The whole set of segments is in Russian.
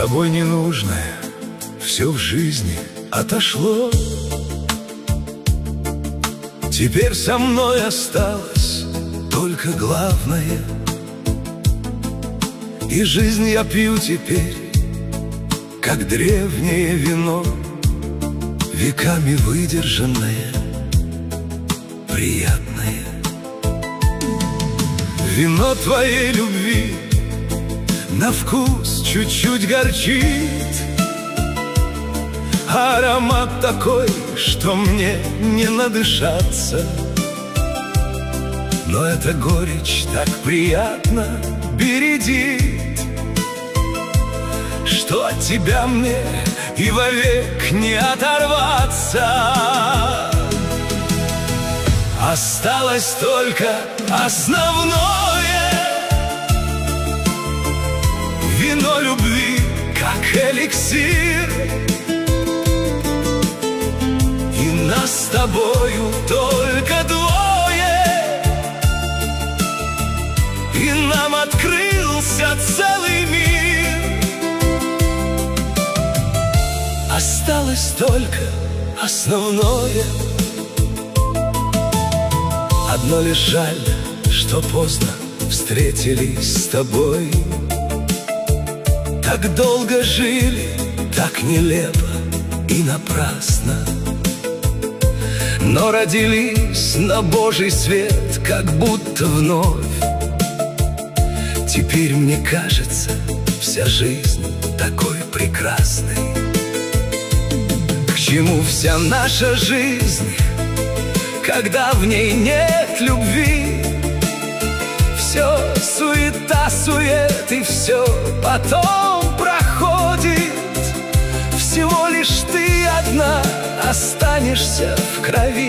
тобой ненужное все в жизни отошло. Теперь со мной осталось только главное, и жизнь я пью теперь, как древнее вино, веками выдержанное, приятное. Вино твоей любви на вкус чуть-чуть горчит, аромат такой, что мне не надышаться. Но эта горечь так приятно бередит, что от тебя мне и вовек не оторваться. Осталось только основное — вино любви, как эликсир. И нас с тобою только двое, и нам открылся целый мир. Осталось только основное. Одно лишь жаль, что поздно встретились с тобой. Так долго жили, так нелепо и напрасно, но родились на Божий свет, как будто вновь. Теперь мне кажется вся жизнь такой прекрасной. К чему вся наша жизнь, когда в ней нет любви? Все суета, сует, и все потом проходит. Всего лишь ты одна останешься в крови,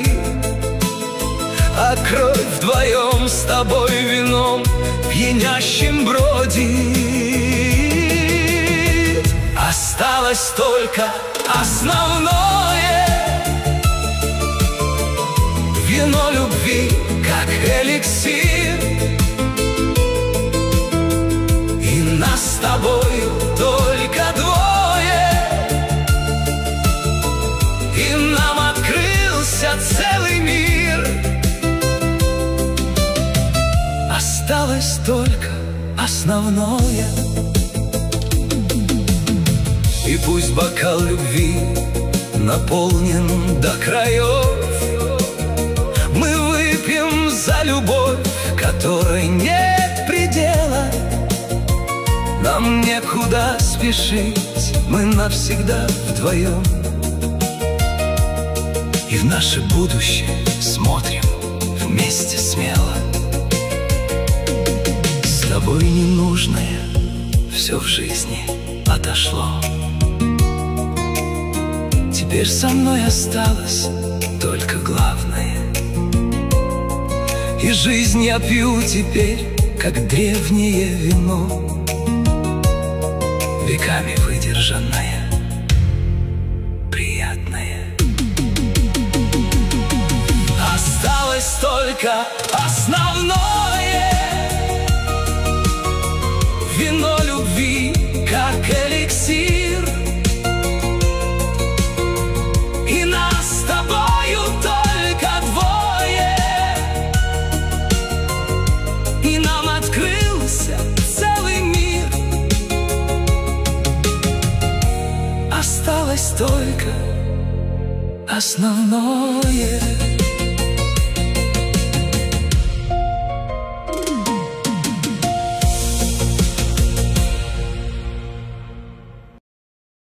а кровь вдвоем с тобой вином пьянящим бродит. Осталось только основное — вино любви, как эликсир. И нас с тобою только двое, и нам открылся целый мир. Осталось только основное. И пусть бокал любви наполнен до краев, мы выпьем за любовь, которой нет предела. Нам некуда спешить, мы навсегда вдвоем, и в наше будущее смотрим вместе смело. С тобой ненужное все в жизни отошло. Теперь со мной осталось только главное, и жизнь я пью теперь, как древнее вино, веками выдержанное, приятное. Осталось только основное — вино любви, как эликсир. И нас с тобою только двое, и нам открылся целый мир. Осталось только основное.